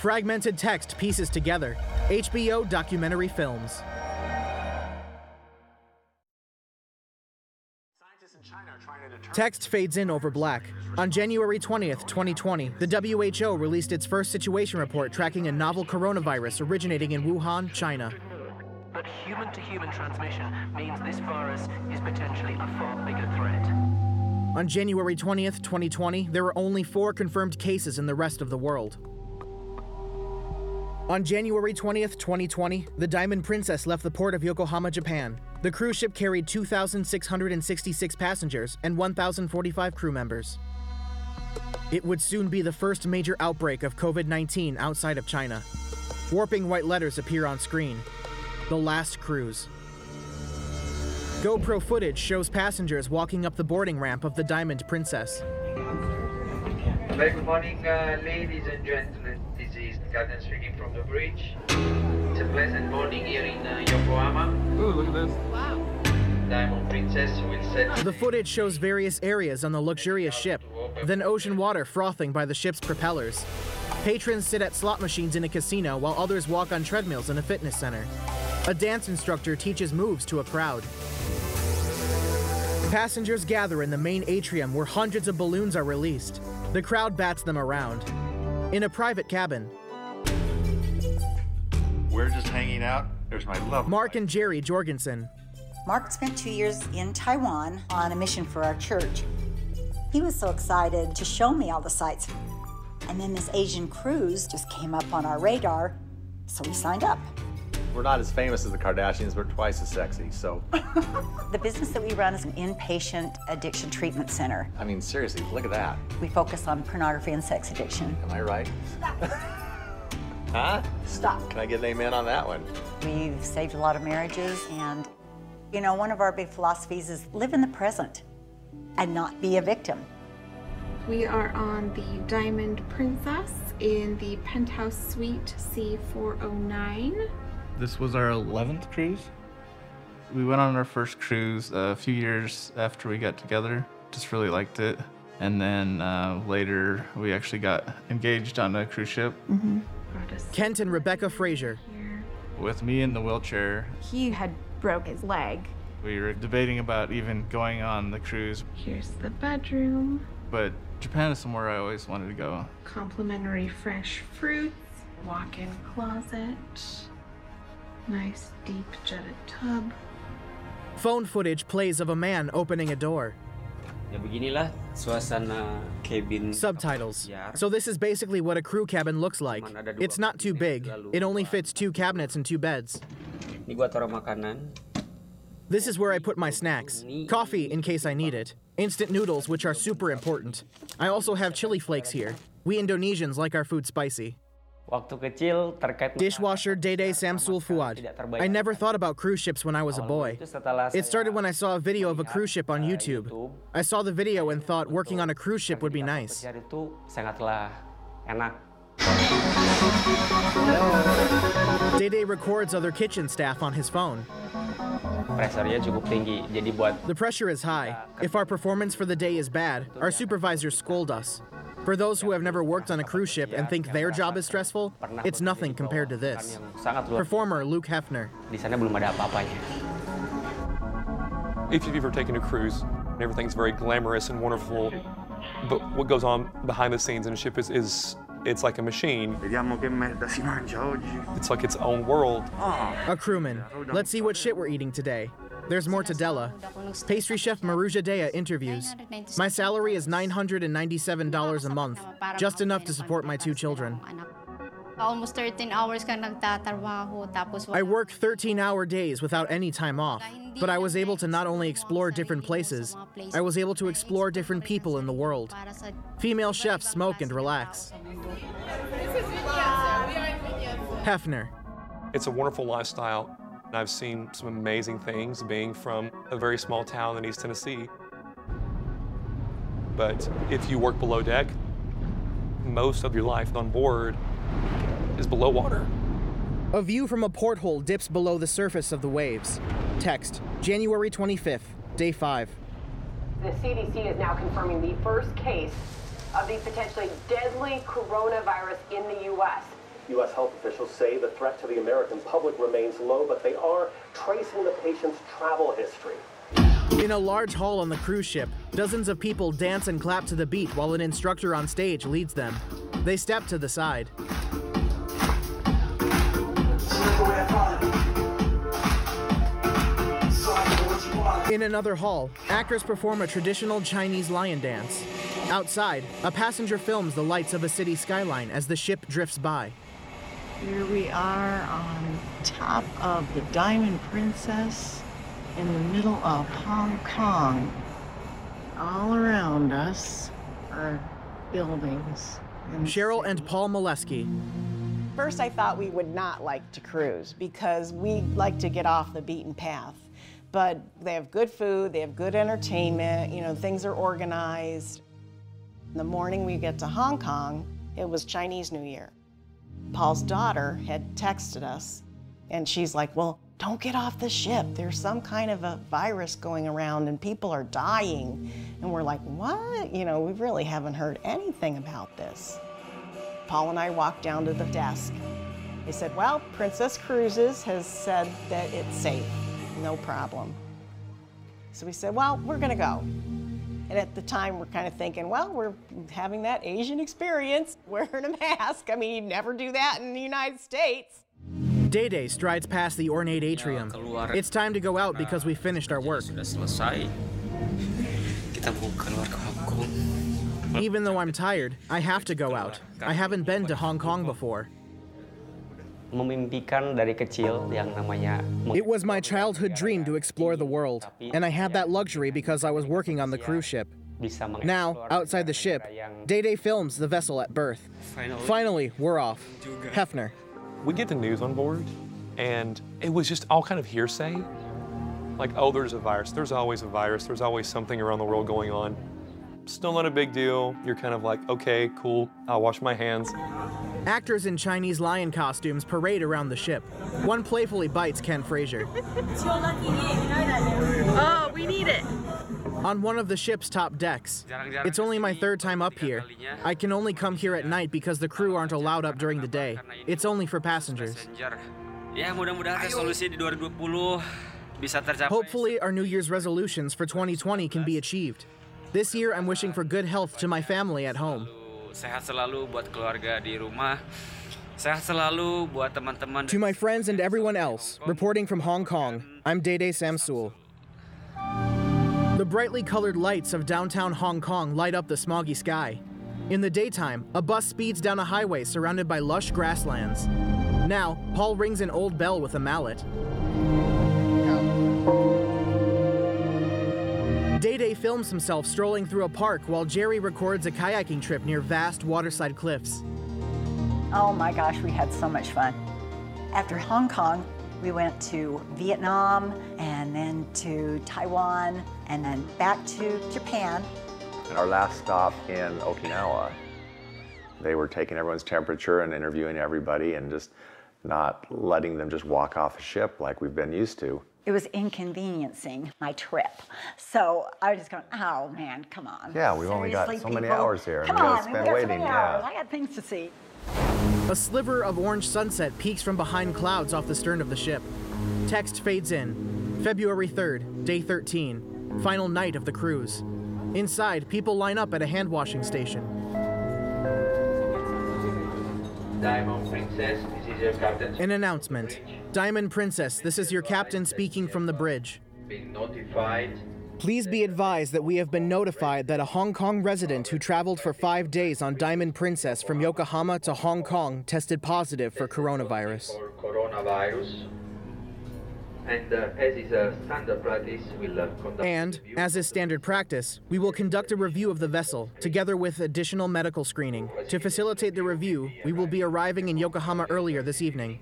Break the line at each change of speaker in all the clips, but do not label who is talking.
Fragmented text pieces together. HBO documentary films. Text fades in over black. On January 20th, 2020, the WHO released its first situation report tracking a novel coronavirus originating in Wuhan, China.
But human-to-human transmission means this virus is potentially a far bigger threat.
On January 20th, 2020, there were only 4 confirmed cases in the rest of the world. On January 20th, 2020, the Diamond Princess left the port of Yokohama, Japan. The cruise ship carried 2,666 passengers and 1,045 crew members. It would soon be the first major outbreak of COVID-19 outside of China. Warping white letters appear on screen. The last cruise. GoPro footage shows passengers walking up the boarding ramp of the Diamond Princess.
Very good morning, ladies and gentlemen. This is Captain speaking from the bridge. It's a pleasant morning here in Yokohama.
Ooh, look at this.
Wow. Diamond Princess will set...
The footage shows various areas on the luxurious ship, then ocean water frothing by the ship's propellers. Patrons sit at slot machines in a casino while others walk on treadmills in a fitness center. A dance instructor teaches moves to a crowd. Passengers gather in the main atrium where hundreds of balloons are released. The crowd bats them around. In a private cabin,
we're just hanging out. There's my love.
Mark and Jerry Jorgensen.
Mark spent 2 years in Taiwan on a mission for our church. He was so excited to show me all the sights. And then this Asian cruise just came up on our radar, so we signed up.
We're not as famous as the Kardashians, but twice as sexy, so.
The business that we run is an inpatient addiction treatment center.
I mean, seriously, look at that.
We focus on pornography and sex addiction.
Am I right?
Stop.
Huh?
Stop.
Can I get an amen on that one?
We've saved a lot of marriages, and, you know, one of our big philosophies is live in the present and not be a victim.
We are on the Diamond Princess in the penthouse suite C409.
This was our 11th cruise. We went on our first cruise a few years after we got together. Just really liked it. And then later, we actually got engaged on a cruise ship.
Mm-hmm.
Kent and Rebecca Frazier.
With me in the wheelchair.
He had broke his leg.
We were debating about even going on the cruise.
Here's the bedroom.
But Japan is somewhere I always wanted to go.
Complimentary fresh fruits, walk-in closet, nice deep jetted tub.
Phone footage plays of a man opening a door.
Ya beginilah suasana cabin.
Subtitles. So this is basically what a crew cabin looks like. It's not too big. It only fits 2 cabinets and 2 beds.
Ini gua taruh makanan.
This is where I put my snacks. Coffee in case I need it. Instant noodles, which are super important. I also have chili flakes here. We Indonesians like our food spicy.
Waktu kecil terkait
Dishwasher Dede Samsul Fuad. I never thought about cruise ships when I was a boy. It started when I saw a video of a cruise ship on YouTube. I saw the video and thought working on a cruise ship would be nice.
Itu sangatlah enak.
Dede records other kitchen staff on his phone.
Pressurnya cukup tinggi, jadi buat.
The pressure is high. If our performance for the day is bad, our supervisors scold us. For those who have never worked on a cruise ship and think their job is stressful, it's nothing compared to this. Performer Luke Hefner.
Di sana belum ada apa-apanya.
If you've ever taken a cruise, everything's very glamorous and wonderful, but what goes on behind the scenes in a ship is it's like a machine. It's like its own world.
A crewman. Let's see what shit we're eating today. There's more to Della. Pastry chef Maruja Dea interviews. My salary is $997 a month, just enough to support my 2 children.
Almost 13 hours ka nagtatrabaho tapos
I work 13-hour days without any time off, but I was able to not only explore different places, I was able to explore different people in the world. Female chefs smoke and relax. Hefner.
It's a wonderful lifestyle. I've seen some amazing things being from a very small town in East Tennessee. But if you work below deck, most of your life on board is below water.
A view from a porthole dips below the surface of the waves. Text, January 25th, day 5.
The CDC is now confirming the first case of the potentially deadly coronavirus in the U.S.
U.S. health officials say the threat to the American public remains low, but they are tracing the patient's travel history.
In a large hall on the cruise ship, dozens of people dance and clap to the beat while an instructor on stage leads them. They step to the side. In another hall, actors perform a traditional Chinese lion dance. Outside, a passenger films the lights of a city skyline as the ship drifts by.
Here we are on top of the Diamond Princess in the middle of Hong Kong. All around us are buildings.
Cheryl and Paul Molesky.
First, I thought we would not like to cruise because we like to get off the beaten path. But they have good food, they have good entertainment, you know, things are organized. The morning we get to Hong Kong, it was Chinese New Year. Paul's daughter had texted us, and she's like, well, don't get off the ship. There's some kind of a virus going around and people are dying. And we're like, what? You know, we really haven't heard anything about this. Paul and I walked down to the desk. They said, well, Princess Cruises has said that it's safe. No problem. So we said, well, we're gonna go. And at the time, we're kind of thinking, well, we're having that Asian experience, wearing a mask. I mean, you'd never do that in the United States.
Day strides past the ornate atrium. It's time to go out because we finished our work. Even though I'm tired, I have to go out. I haven't been to Hong Kong before. It was my childhood dream to explore the world, and I had that luxury because I was working on the cruise ship. Now, outside the ship, Day films the vessel at berth. Finally, we're off. Hefner.
We get the news on board, and it was just all kind of hearsay. Like, oh, there's a virus. There's always a virus. There's always something around the world going on. Still not a big deal. You're kind of like, okay, cool, I'll wash my hands.
Actors in Chinese lion costumes parade around the ship. One playfully bites Ken Frazier.
Oh, we need it.
On one of the ship's top decks. It's only my third time up here. I can only come here at night because the crew aren't allowed up during the day. It's only for passengers. Hopefully, our New Year's resolutions for 2020 can be achieved. This year, I'm wishing for good health to my family at home. To my friends and everyone else, reporting from Hong Kong, I'm Day Samsul. The brightly colored lights of downtown Hong Kong light up the smoggy sky. In the daytime, a bus speeds down a highway surrounded by lush grasslands. Now, Paul rings an old bell with a mallet. Day films himself strolling through a park while Jerry records a kayaking trip near vast waterside cliffs.
Oh my gosh, we had so much fun. After Hong Kong, we went to Vietnam and then to Taiwan and then back to Japan.
And our last stop in Okinawa, they were taking everyone's temperature and interviewing everybody and just not letting them just walk off the ship like we've been used to.
It was inconveniencing my trip. So I was just going, oh man, come on.
Yeah, we've only got so many hours here.
Come on, we got so many hours. I got things to see.
A sliver of orange sunset peeks from behind clouds off the stern of the ship. Text fades in. February 3rd, day 13, final night of the cruise. Inside, people line up at a hand-washing station.
Diamond Princess, this is your captain.
An announcement. Diamond Princess, this is your captain speaking from the bridge.
Being notified.
Please be advised that we have been notified that a Hong Kong resident who traveled for 5 days on Diamond Princess from Yokohama to Hong Kong tested positive for coronavirus.
And as is a standard practice, we'll conduct.
And, as is standard practice, we will conduct a review of the vessel, together with additional medical screening. To facilitate the review, we will be arriving in Yokohama earlier this evening.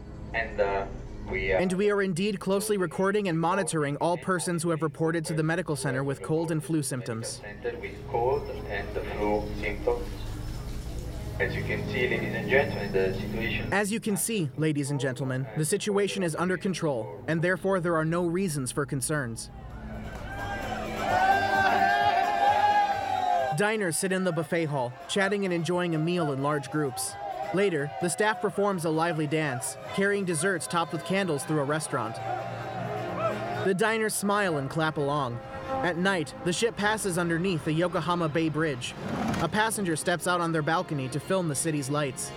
And we are indeed closely recording and monitoring all persons who have reported to the medical center with cold and flu symptoms.
With cold and the flu symptoms. As you can see, ladies and gentlemen, the situation...
As you can see, ladies and gentlemen, the situation is under control, and therefore there are no reasons for concerns. Diners sit in the buffet hall, chatting and enjoying a meal in large groups. Later, the staff performs a lively dance, carrying desserts topped with candles through a restaurant. The diners smile and clap along. At night, the ship passes underneath the Yokohama Bay Bridge. A passenger steps out on their balcony to film the city's lights.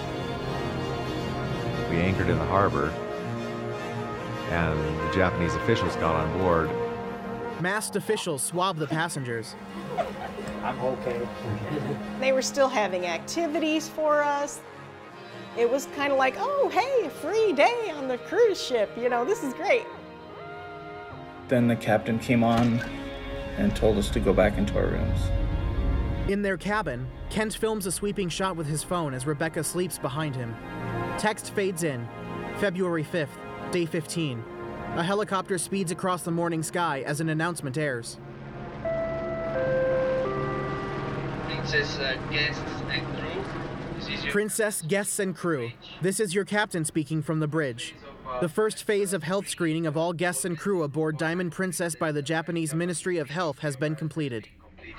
We anchored in the harbor, and the Japanese officials got on board.
Masked officials swab the passengers.
I'm okay.
They were still having activities for us. It was kind of like, oh, hey, a free day on the cruise ship. You know, this is great.
Then the captain came on and told us to go back into our rooms.
In their cabin, Kent films a sweeping shot with his phone as Rebecca sleeps behind him. Text fades in. February 5th, day 15. A helicopter speeds across the morning sky as an announcement airs.
Princess, guests and crew.
Princess, guests, and crew. This is your captain speaking from the bridge. The first phase of health screening of all guests and crew aboard Diamond Princess by the Japanese Ministry of Health has been completed.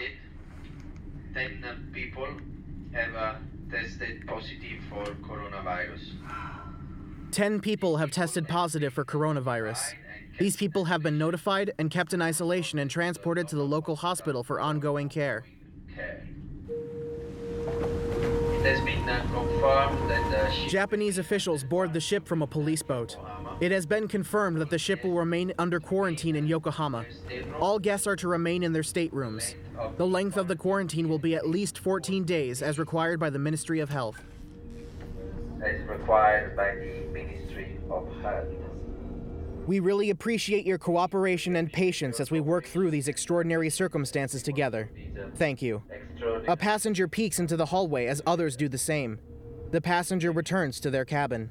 10 people have tested positive for coronavirus.
10 people have tested positive for coronavirus. These people have been notified and kept in isolation and transported to the local hospital for ongoing care.
It has been confirmed that the ship...
Japanese officials board the ship from a police boat. It has been confirmed that the ship will remain under quarantine in Yokohama. All guests are to remain in their staterooms. The length of the quarantine will be at least 14 days, as required by the Ministry of Health.
As required by the Ministry of Health.
We really appreciate your cooperation and patience as we work through these extraordinary circumstances together. Thank you. A passenger peeks into the hallway as others do the same. The passenger returns to their cabin.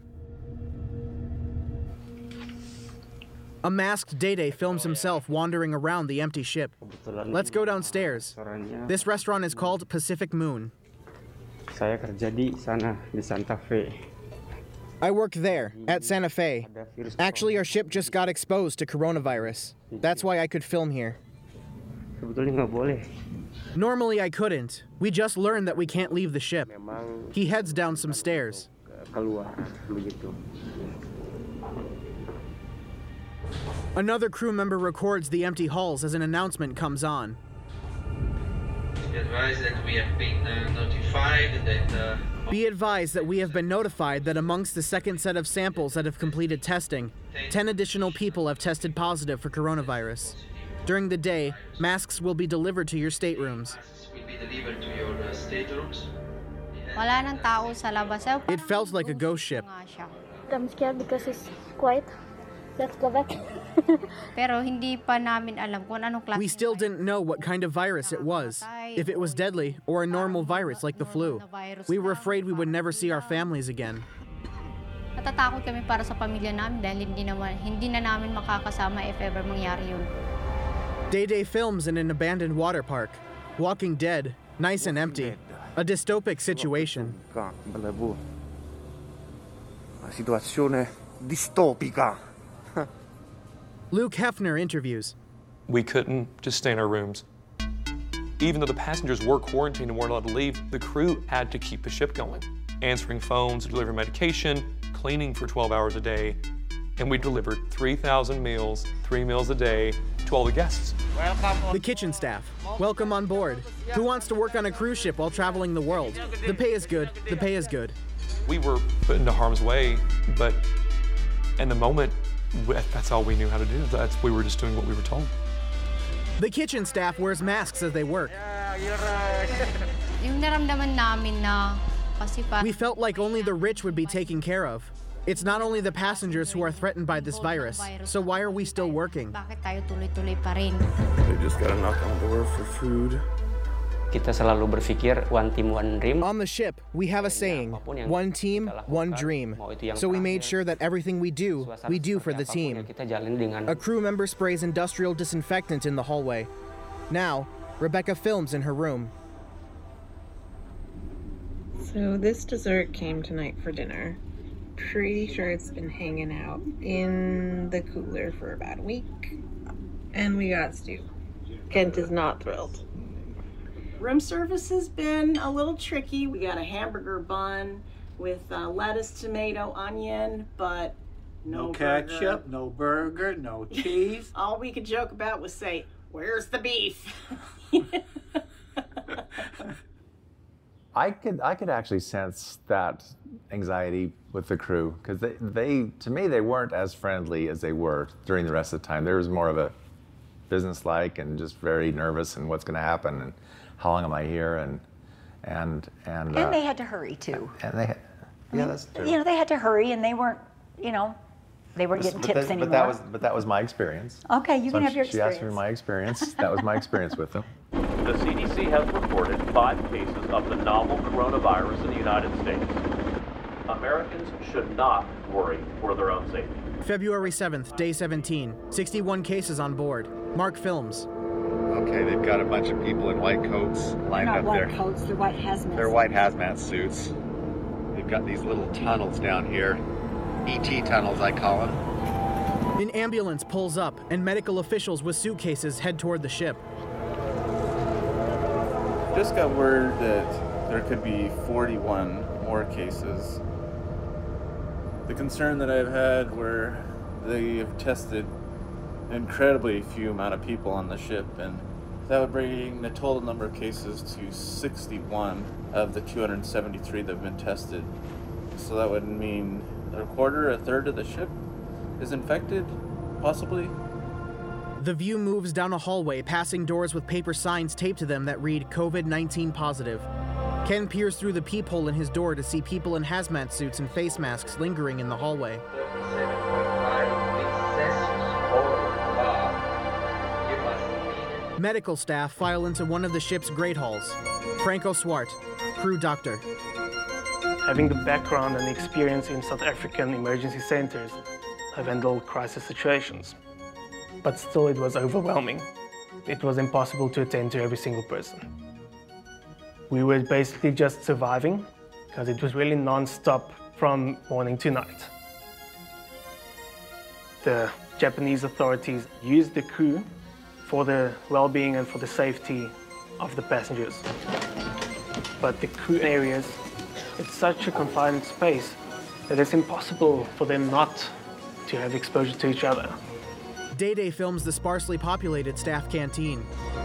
A masked Dede films himself wandering around the empty ship. Let's go downstairs. This restaurant is called Pacific Moon.
Saya kerja di sana, di Santa Fe.
I work there, at Santa Fe. Actually, our ship just got exposed to coronavirus. That's why I could film here.
Sebetulnya nggak boleh.
Normally I couldn't. We just learned that we can't leave the ship. He heads down some stairs.
Keluar begitu.
Another crew member records the empty halls as an announcement comes on.
Be advised that we have been notified that...
Be advised that we have been notified that amongst the second set of samples that have completed testing, 10 additional people have tested positive for coronavirus. During the day, masks will be delivered to your staterooms.
Wala nang tao sa labas.
It felt like a ghost ship.
I'm scared because it's quiet. Let's go back.
Pero hindi pa namin alam kung anong klase.
We still didn't know what kind of virus it was, if it was deadly or a normal virus like the flu. We were afraid we would never see our families again.
Natatakot kami para sa pamilya namin dahil hindi na namin makakasama if ever mangyari yun.
Dede films in an abandoned water park. Walking Dead, nice and empty. A dystopic situation.
Situazione distopica.
Luke Hefner interviews.
We couldn't just stay in our rooms. Even though the passengers were quarantined and weren't allowed to leave, the crew had to keep the ship going. Answering phones, delivering medication, cleaning for 12 hours a day, and we delivered 3,000 meals, 3 meals a day, to all the guests.
The kitchen staff. Welcome on board. Who wants to work on a cruise ship while traveling the world? The pay is good. The pay is good.
We were put into harm's way, but in the moment, that's all we knew how to do. We were just doing what we were told.
The kitchen staff wears masks as they work.
Yung naramdaman namin na kasi
we felt like only the rich would be taken care of. It's not only the passengers who are threatened by this virus, so why are we still working?
Bakit tayo tuloy-tuloy pa rin?
They just gotta knock on the door for food.
Kita selalu berpikir one team, one dream.
On the ship, we have a saying, one team, one dream. So we made sure that everything we do for the team. A crew member sprays industrial disinfectant in the hallway. Now, Rebecca films in her room.
So this dessert came tonight for dinner. Pretty sure it's been hanging out in the cooler for about a week. And we got stew. Kent is not thrilled.
Room service has been a little tricky. We got a hamburger bun, with lettuce, tomato, onion, but no
ketchup,
burger.
no burger, no cheese.
All we could joke about was say, "Where's the beef?"
I could actually sense that anxiety with the crew, because they to me they weren't as friendly as they were during the rest of the time. There was more of a business-like and just very nervous and what's going to happen and how long am I here and
they had to hurry too.
And they, that's true.
You know, they had to hurry, and they weren't, you know, they weren't getting tips anymore.
But that was my experience.
Okay, you
So
can have your
She
experience.
asked me my experience. That was my experience with them.
The CDC has reported 5 cases of the novel coronavirus in the United States. Americans should not worry for their own safety.
February 7th, day 17. 61 cases on board. Mark films.
Okay, they've got a bunch of people in white coats lined
Not
up
white
there.
coats, they're white hazmat.
They're white hazmat suits. They've got these little tunnels down here. ET tunnels, I call them.
An ambulance pulls up, and medical officials with suitcases head toward the ship.
Just got word that there could be 41 more cases. The concern that I've had where they have tested an incredibly few amount of people on the ship, and that would bring the total number of cases to 61 of the 273 that have been tested. So that would mean a third of the ship is infected, possibly.
The View moves down a hallway, passing doors with paper signs taped to them that read COVID-19 positive. Ken peers through the peephole in his door to see people in hazmat suits and face masks lingering in the hallway. Medical staff file into one of the ship's great halls. Franco Swart, crew doctor.
Having the background and the experience in South African emergency centers, I've handled crisis situations. But still, it was overwhelming. It was impossible to attend to every single person. We were basically just surviving, because it was really non-stop from morning to night. The Japanese authorities used the crew for the well-being and for the safety of the passengers. But the crew areas, it's such a confined space that it's impossible for them not to have exposure to each other.
Day-Day films the sparsely populated staff canteen.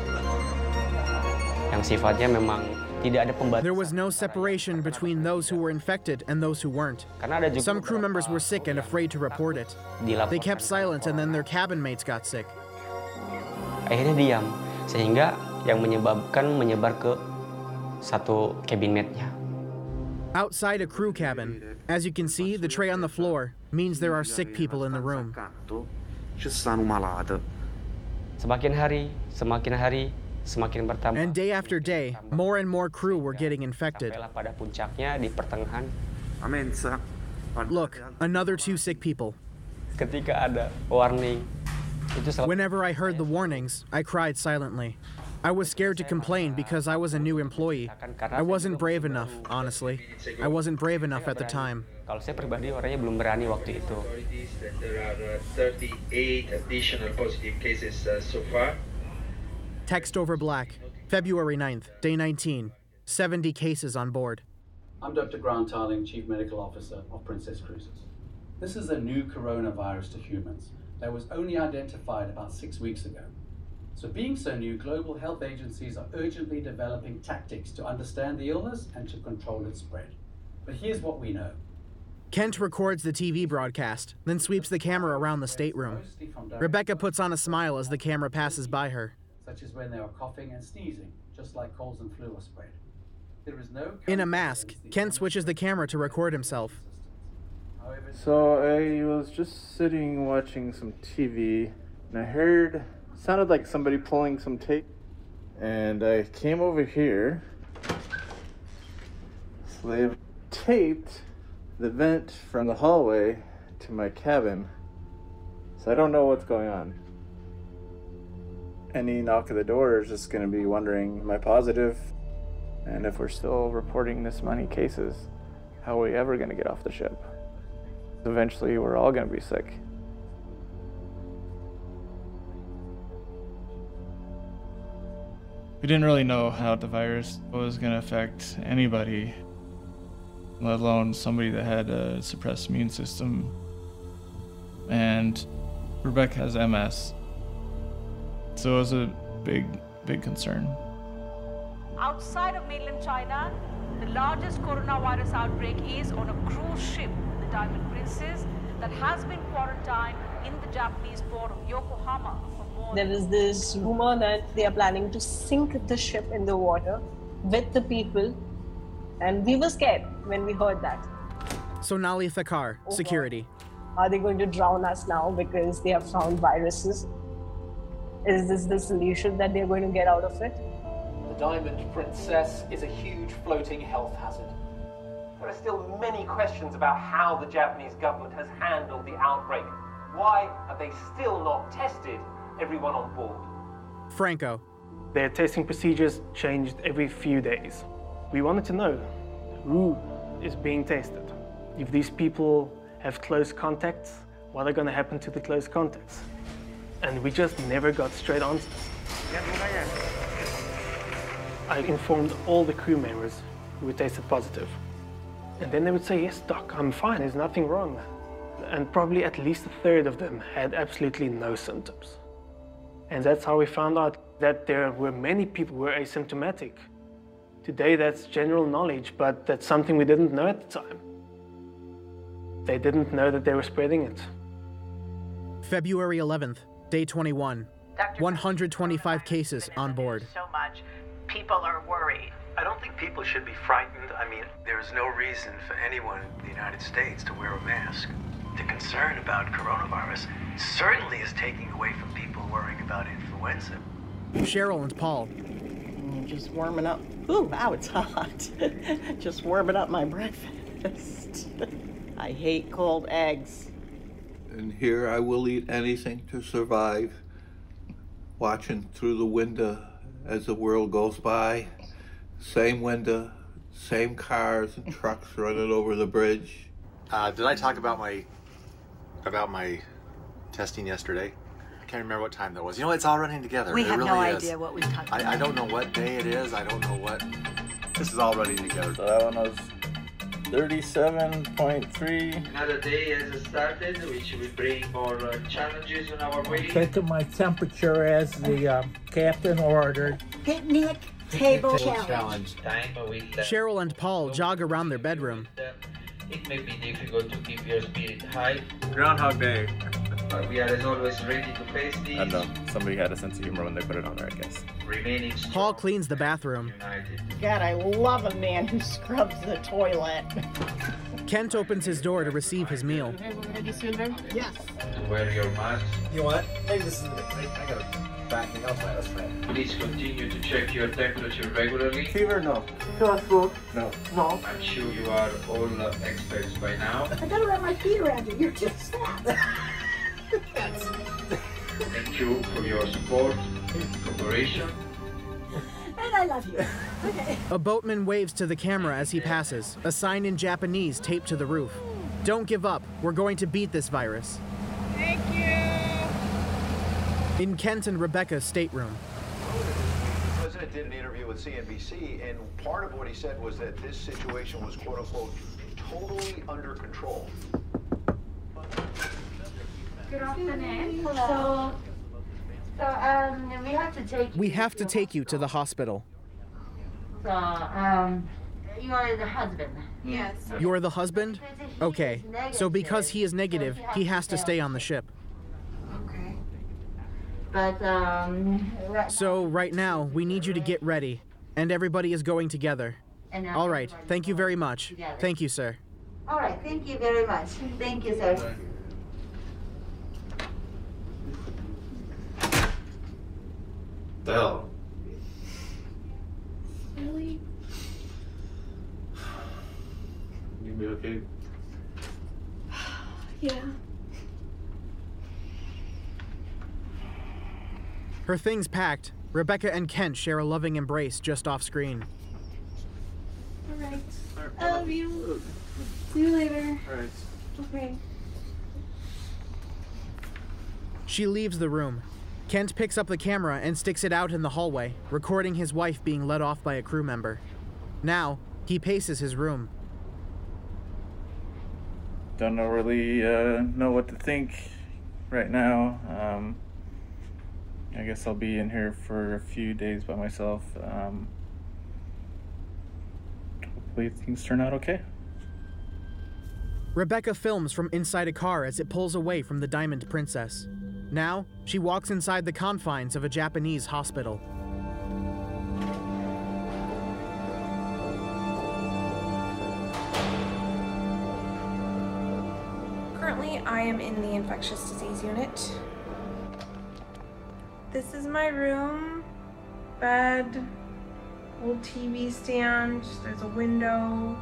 Yang sifatnya memang tidak ada pembatasan.
There was no separation between those who were infected and those who weren't. Some crew members were sick and afraid to report it. They kept silent, and then their cabin mates got sick.
Akhirnya diam, sehingga yang menyebabkan menyebar ke satu cabin mate-nya.
Outside a crew cabin, as you can see, the tray on the floor means there are sick people in the room.
Semakin hari, semakin bertambah.
And day after day, more and more crew were getting infected.
Sampailah pada puncaknya di pertengahan.
Look, another 2 sick people.
Ketika ada warning,
whenever I heard the warnings, I cried silently. I was scared to complain because I was a new employee. I wasn't brave enough, honestly. I wasn't brave enough at the time.
Kalau saya pribadi orangnya belum berani waktu itu.
There are 38 additional positive cases so far.
Text over black. February 9th, day 19. 70 cases on board.
I'm Dr. Grant Tarling, Chief Medical Officer of Princess Cruises. This is a new coronavirus to humans that was only identified about 6 weeks ago. So being so new, global health agencies are urgently developing tactics to understand the illness and to control its spread. But here's what we know.
Kent records the TV broadcast, then sweeps the camera around the stateroom. Rebecca puts on a smile as the camera passes by her.
Such as when they are coughing and sneezing, just like colds and flu are spread. There is no...
In a mask, Kent switches the camera to record himself.
So I was just sitting watching some TV, and I heard, sounded like somebody pulling some tape. And I came over here. So they've taped the vent from the hallway to my cabin. So I don't know what's going on. Any knock at the door is just going to be wondering, am I positive? And if we're still reporting this many cases, how are we ever going to get off the ship? Eventually, we're all going to be sick. We didn't really know how the virus was going to affect anybody. let alone somebody that had a suppressed immune system. And Rebecca has MS. So it was a big concern.
Outside of mainland China, the largest coronavirus outbreak is on a cruise ship, the Diamond Princess, that has been quarantined in the Japanese port of Yokohama for more
There is this rumor that they are planning to sink the ship in the water with the people, and we were scared when we heard that.
Sonali Thakar, security.
Are they going to drown us now because they have found viruses? Is this the solution that they're going to get out of it?
The Diamond Princess is a huge floating health hazard. There are still many questions about how the Japanese government has handled the outbreak. Why have they still not tested everyone on board?
Franco.
Their testing procedures changed every few days. We wanted to know who is being tested. If these people have close contacts, what are going to happen to the close contacts? And we just never got straight answers. I informed all the crew members who were tested positive. And then they would say, yes, doc, I'm fine, there's nothing wrong. And probably at least a third of them had absolutely no symptoms. And that's how we found out that there were many people who were asymptomatic. Today that's general knowledge, but that's something we didn't know at the time. They didn't know that they were spreading it.
February 11th, day 21. 125 cases on board.
So much. People are worried.
I don't think people should be frightened. I mean, there's no reason for anyone in the United States to wear a mask. The concern about coronavirus certainly is taking away from people worrying about influenza.
Cheryl and Paul.
Just warming up. Ooh, wow, it's hot. Just warming up my breakfast. I hate cold eggs.
And here I will eat anything to survive, watching through the window as the world goes by. Same window, same cars and trucks running over the bridge.
Did I talk about my testing yesterday? I can't remember what time that was. You know, it's all running together.
We
it
have
really
no
is.
idea what we talked about.
I don't know what day it is. I don't know what. This is all running together.
So that one was 37.3.
Another day has started, which will bring more challenges on our way.
Taking my temperature as the captain ordered.
Picnic table challenge.
Time with
Cheryl and Paul jog around their bedroom.
It may be difficult to keep your spirit high.
Groundhog Day.
But we are as always ready to face these.
I don't know. Somebody had a sense of humor when they put it on there, I guess.
Remaining strong.
Paul cleans the bathroom.
God, I love a man who scrubs the toilet.
Kent opens his door to receive his meal.
Yes.
To wear your mask.
You know what? Maybe this is I gotta back me up. That's fine.
Please continue to check your temperature regularly.
Fever? No. No.
No. I'm sure you are all experts by now.
I gotta wrap my feet around you. You're just fat.
Thank you for your support, cooperation.
And I love you. Okay.
A boatman waves to the camera as he passes, a sign in Japanese taped to the roof. Don't give up. We're going to beat this virus.
Thank you.
In Kent and Rebecca's stateroom.
The president did an interview with CNBC, and part of what he said was that this situation was, quote unquote, totally under control.
Good afternoon. Hello. So, we have to take
you to the hospital.
So, you are the husband.
Yes.
You're the husband? Okay. So because he is negative, he has to stay on the ship.
Okay. But,
So right now, we need you to get ready. And everybody is going together. All right. Thank you very much. Thank you, sir.
All right. Thank you very much. Thank you, sir.
The hell?
Really?
You be okay?
Yeah.
Her things packed, Rebecca and Kent share a loving embrace just off screen.
All right. I love you. See you later.
All right.
Okay.
She leaves the room. Kent picks up the camera and sticks it out in the hallway, recording his wife being led off by a crew member. Now, he paces his room.
don't really know what to think right now. I guess I'll be in here for a few days by myself. Hopefully things turn out okay.
Rebecca films from inside a car as it pulls away from the Diamond Princess. Now, she walks inside the confines of a Japanese hospital.
Currently, I am in the infectious disease unit. This is my room. Bed, old TV stand, there's a window.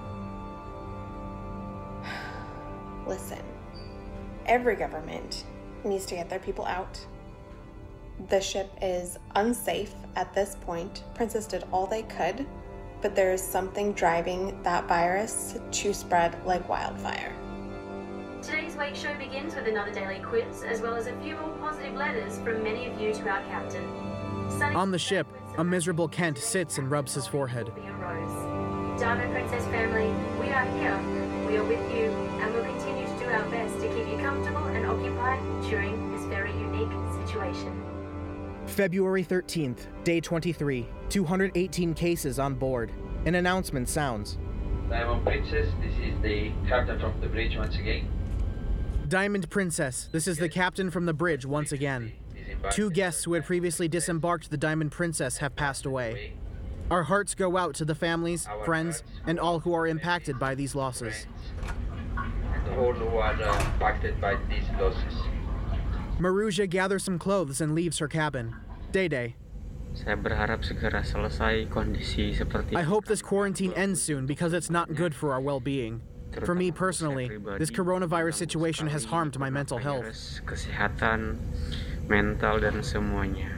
Listen, every government needs to get their people out. The ship is unsafe at this point. Princess did all they could, but there is something driving that virus to spread like wildfire.
Today's wake show begins with another daily quiz, as well as a few more positive letters from many of you to our captain.
On the ship, a miserable Kent sits and rubs his forehead.
Diamond Princess family, we are here, we are with you, and we'll continue to do our best to keep you comfortable and occupied during this very unique situation.
February 13th, day 23, 218 cases on board. An announcement sounds.
Diamond Princess, this is the captain from the bridge once again.
Diamond Princess, this is the captain from the bridge once again. 2 guests who had previously disembarked the Diamond Princess have passed away. Our hearts go out to the families, friends, and all who are impacted by these losses.
And all who are impacted by these losses.
Maruzha gathers some clothes and leaves her cabin. Day.
Saya berharap segera selesai kondisi seperti.
I hope this quarantine ends soon because it's not good for our well-being. For me personally, this coronavirus situation has harmed my mental health.
Kesehatan, mental dan semuanya.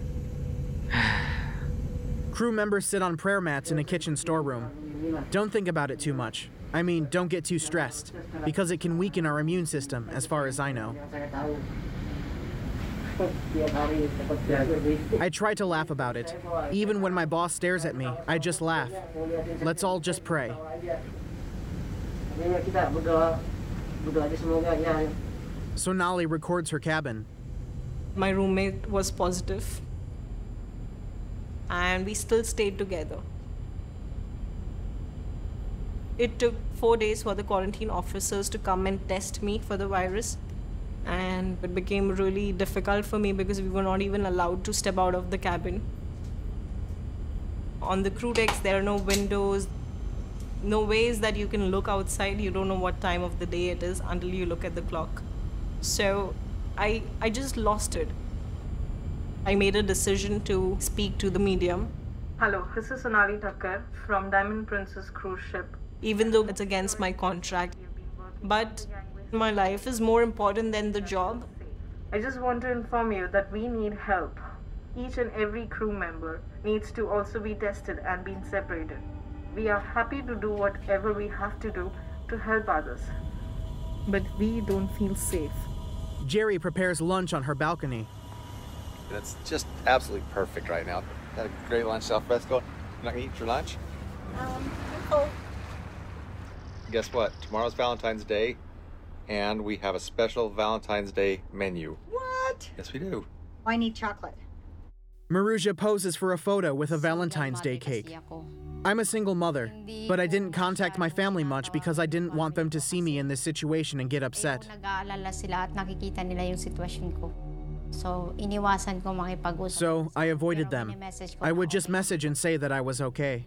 Crew members sit on prayer mats in a kitchen storeroom. Don't think about it too much. I mean, don't get too stressed, because it can weaken our immune system, as far as I know. I try to laugh about it. Even when my boss stares at me, I just laugh. Let's all just pray. Sonali records her cabin.
My roommate was positive, and we still stayed together. It took 4 days for the quarantine officers to come and test me for the virus, and it became really difficult for me because we were not even allowed to step out of the cabin. On the crew decks, there are no windows, no ways that you can look outside. You don't know what time of the day it is until you look at the clock. So I just lost it. I made a decision to speak to the medium. Hello, this is Sonali Thakkar from Diamond Princess cruise ship. Even though it's against my contract, but my life is more important than the job. I just want to inform you that we need help. Each and every crew member needs to also be tested and being separated. We are happy to do whatever we have to do to help others, but we don't feel safe.
Jerry prepares lunch on her balcony.
It's just absolutely perfect right now. Had a great lunch, al fresco. You're not gonna eat for lunch?
Oh.
Guess what? Tomorrow's Valentine's Day, and we have a special Valentine's Day menu.
What?
Yes, we do.
I need chocolate.
Maruzha poses for a photo with a Valentine's Day cake. I'm a single mother, but I didn't contact my family much because I didn't want them to see me in this situation and get upset. So I avoided them. I would just message and say that I was okay.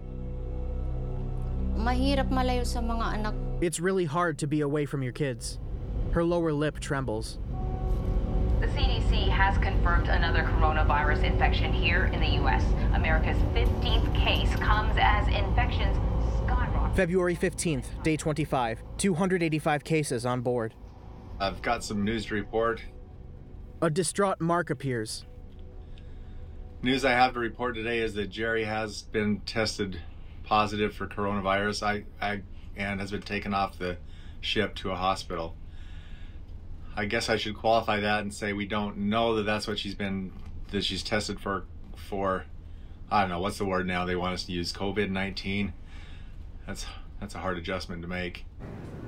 It's really hard to be away from your kids. Her lower lip trembles.
The CDC has confirmed another coronavirus infection here in the U.S. America's 15th case comes as infections skyrocket.
February 15th, day 25, 285 cases on board.
I've got some news to report.
A distraught Mark appears.
News I have to report today is that Jerry has been tested positive for coronavirus and has been taken off the ship to a hospital. I guess I should qualify that and say we don't know that that's what she's tested for, I don't know, what's the word now they want us to use, COVID-19? That's a hard adjustment to make.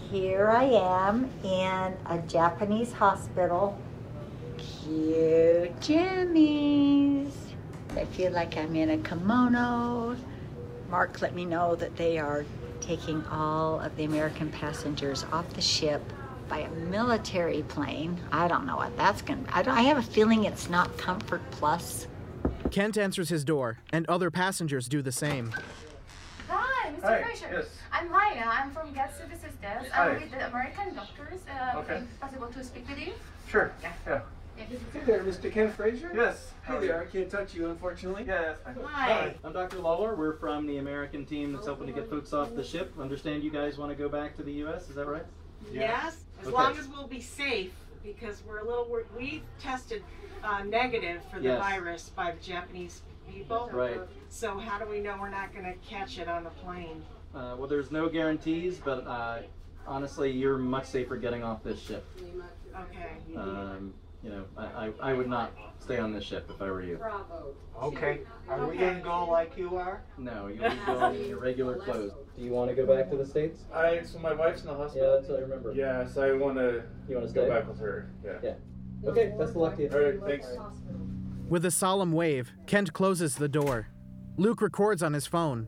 Here I am in a Japanese hospital. Cute jammies. I feel like I'm in a kimono. Mark let me know that they are taking all of the American passengers off the ship by a military plane. I don't know what that's gonna be. I have a feeling it's not Comfort Plus.
Kent answers his door, and other passengers do the same.
Hi, Mr.
Hi,
Fraser.
yes.
I'm Maya. I'm from Get Services Desk.
Hi.
I'm with the American doctors.
Okay.
Is it possible to speak with you?
Sure.
Yeah.
Hey there, Mr. Ken Fraser?
Yes.
Hey there, I can't touch you, unfortunately.
Yeah, that's fine.
Hi.
I'm Dr. Lawler. We're from the American team that's helping to get folks off the ship. Understand you guys want to go back to the U.S., is that right?
Yes, as long as we'll be safe, because we tested negative for the virus by the Japanese people.
Right.
So how do we know we're not going to catch it on the plane?
Well, there's no guarantees, but honestly, you're much safer getting off this ship.
Okay.
You know, I would not stay on this ship if I were you. Okay.
Are we going to go
like you are? No, you'll be going in your regular clothes. Do you want to go back to the States?
So my wife's in the hospital.
Yeah, that's what I remember.
Yes, I want to.
You want to
go
stay?
back with her. Yeah.
Okay, best of luck to you.
All right, thanks.
With a solemn wave, Kent closes the door. Luke records on his phone.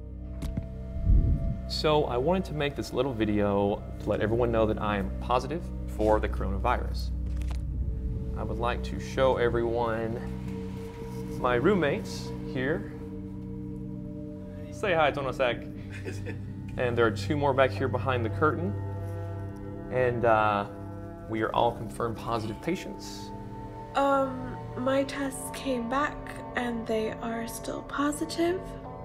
So I wanted to make this little video to let everyone know that I am positive for the coronavirus. I would like to show everyone my roommates here. Say hi, Tonosek. And there are two more back here behind the curtain. And we are all confirmed positive patients.
My tests came back and they are still positive.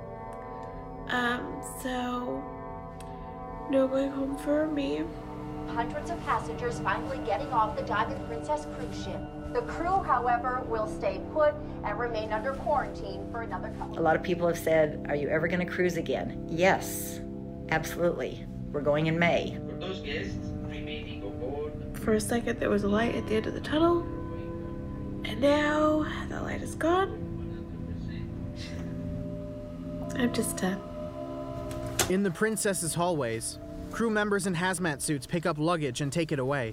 So no going home for me.
Hundreds of passengers finally getting off the Diamond Princess cruise ship. The crew, however, will stay put and remain under quarantine for another couple.
A lot of people have said, are you ever going to cruise again? Yes, absolutely. We're going in May.
For those guests remaining on board,
For a second there was a light at the end of the tunnel, and now the light is gone. I'm just done.
In the Princess's hallways, crew members in hazmat suits pick up luggage and take it away.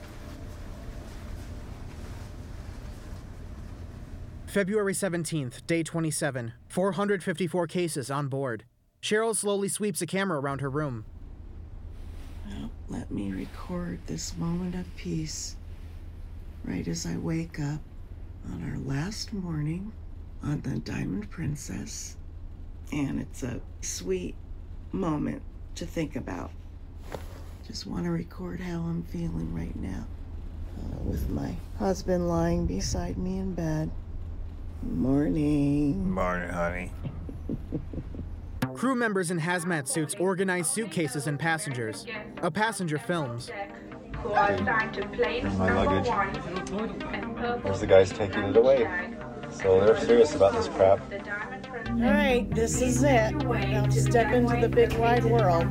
February 17th, day 27, 454 cases on board. Cheryl slowly sweeps a camera around her room.
Well, let me record this moment of peace right as I wake up on our last morning on the Diamond Princess. And it's a sweet moment to think about. Just want to record how I'm feeling right now with my husband lying beside me in bed. Morning.
Morning, honey.
Crew members in hazmat suits organize suitcases and passengers. A passenger films.
My luggage. There's the guys taking it away. So they're serious about this crap.
All right, this is it. Now to step into the big wide world.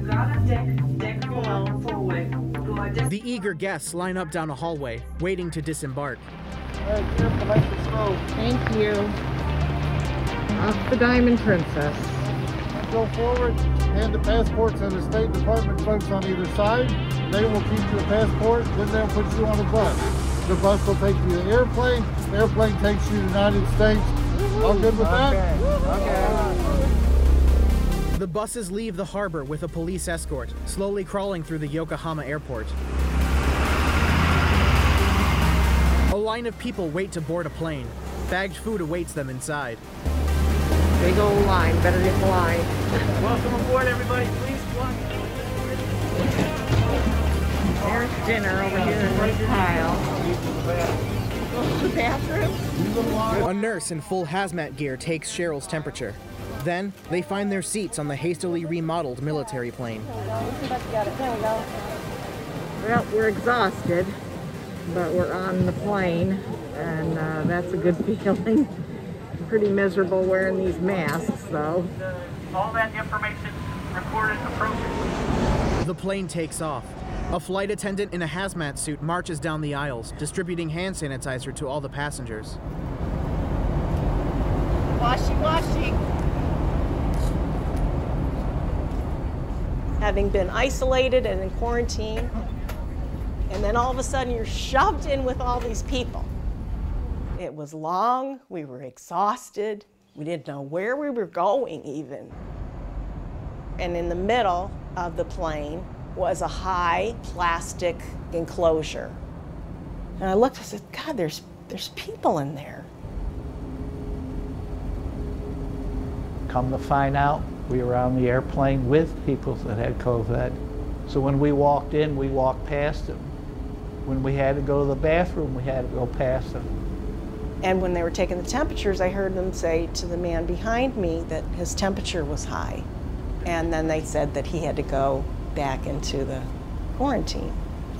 The eager guests line up down a hallway, waiting to disembark.
Thank you. Off the Diamond Princess.
Go forward, hand the passports to the State Department folks on either side. They will keep your passport, then they'll put you on a bus. The bus will take you to the airplane. The airplane takes you to the United States. All good with that? Okay.
The buses leave the harbor with a police escort, slowly crawling through the Yokohama airport. A line of people wait to board a plane. Bagged food awaits them inside.
Big old line, better get in line.
Welcome aboard, everybody. Please walk.
There's dinner over here in this pile. Go to the bathroom?
A nurse in full hazmat gear takes Cheryl's temperature. Then, they find their seats on the hastily remodeled military plane.
Well, we're exhausted, but we're on the plane, and that's a good feeling. Pretty miserable wearing these masks, though.
All that information recorded appropriately.
The plane takes off. A flight attendant in a hazmat suit marches down the aisles, distributing hand sanitizer to all the passengers.
Washy, washy. having been isolated and in quarantine, and then all of a sudden you're shoved in with all these people. It was long, we were exhausted, we didn't know where we were going even. And in the middle of the plane was a high plastic enclosure. And I looked, I said, God, there's people in there.
Come to find out, we were on the airplane with people that had COVID. So when we walked in, we walked past them. When we had to go to the bathroom, we had to go past them.
And when they were taking the temperatures, I heard them say to the man behind me that his temperature was high. And then they said that he had to go back into the quarantine.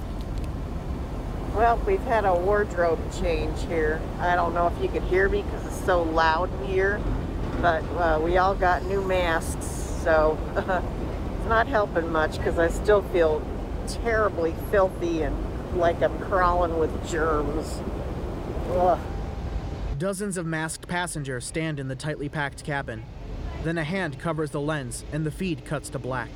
Well, we've had a wardrobe change here. I don't know if you could hear me because it's so loud in here, but we all got new masks, so it's not helping much because I still feel terribly filthy and like I'm crawling with germs. Ugh.
Dozens of masked passengers stand in the tightly packed cabin. Then a hand covers the lens and the feed cuts to black.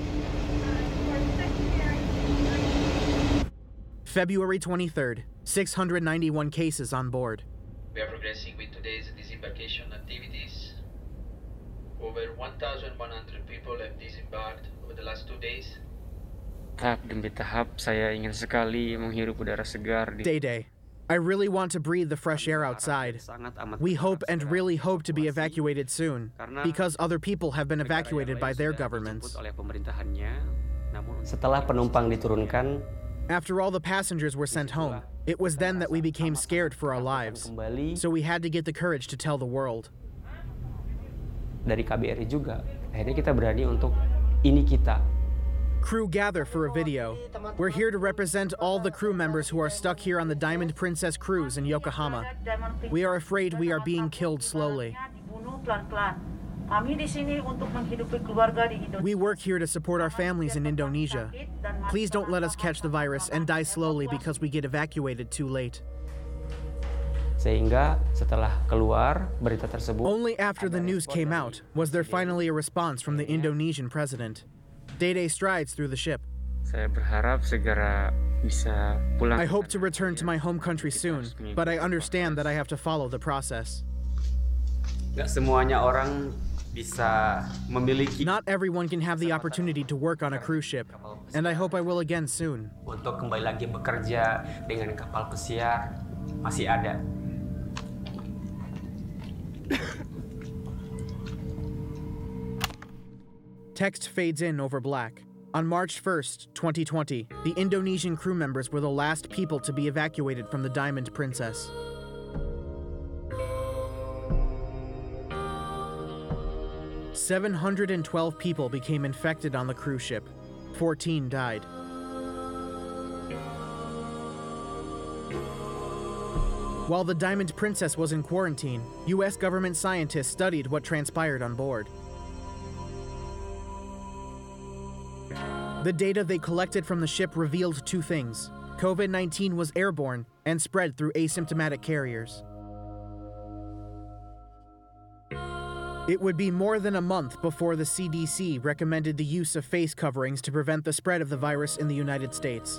February 23rd, 691 cases on board.
We are progressing with today's disembarkation activities. Over 1,100 people have disembarked over the last 2 days.
Tahap demi tahap, saya ingin sekali menghirup udara segar di...
Day. I really want to breathe the fresh air outside. We hope and really hope to be evacuated soon, because other people have been evacuated by their governments.
Setelah penumpang diturunkan,
after all the passengers were sent home, it was then that we became scared for our lives. So we had to get the courage to tell the world.
Dari KBRI juga, akhirnya kita berani untuk ini kita.
Crew gather for a video. We're here to represent all the crew members who are stuck here on the Diamond Princess cruise in Yokohama. We are afraid we are being killed slowly. We work here to support our families in Indonesia. Please don't let us catch the virus and die slowly because we get evacuated too late.
Sehingga setelah keluar berita tersebut,
only after the news came out was there finally a response from the Indonesian president. Day strides through the ship.
Saya berharap segera bisa pulang.
I hope to return to my home country soon, but I understand that I have to follow the process.
Nggak semuanya orang bisa memiliki.
Not everyone can have the opportunity to work on a cruise ship, and I hope I will again soon.
Untuk kembali lagi bekerja dengan kapal pesiar masih ada.
Text fades in over black. On March 1st, 2020, the Indonesian crew members were the last people to be evacuated from the Diamond Princess. "712 people became infected on the cruise ship. 14 died. While the Diamond Princess was in quarantine, U.S. government scientists studied what transpired on board. The data they collected from the ship revealed two things. COVID-19 was airborne and spread through asymptomatic carriers. It would be more than a month before the CDC recommended the use of face coverings to prevent the spread of the virus in the United States.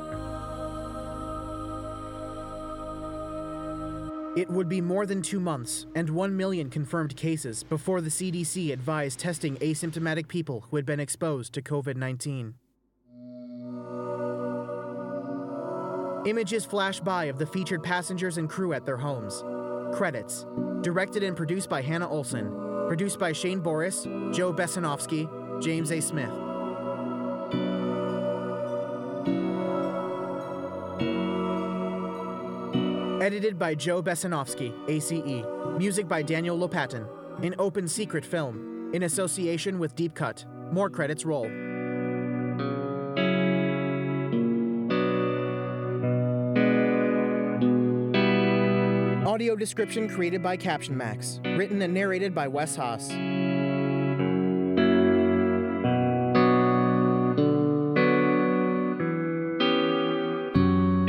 It would be more than 2 months and 1 million confirmed cases before the CDC advised testing asymptomatic people who had been exposed to COVID-19. Images flash by of the featured passengers and crew at their homes. Credits. Directed and produced by Hannah Olsen. Produced by Shane Boris, Joe Besanovsky, James A. Smith. Edited by Joe Besanovsky, ACE. Music by Daniel Lopatin. An Open Secret film. In association with Deep Cut. More credits roll. Audio description created by Caption Max. Written and narrated by Wes Haas.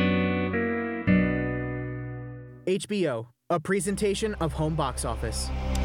HBO, a presentation of Home Box Office.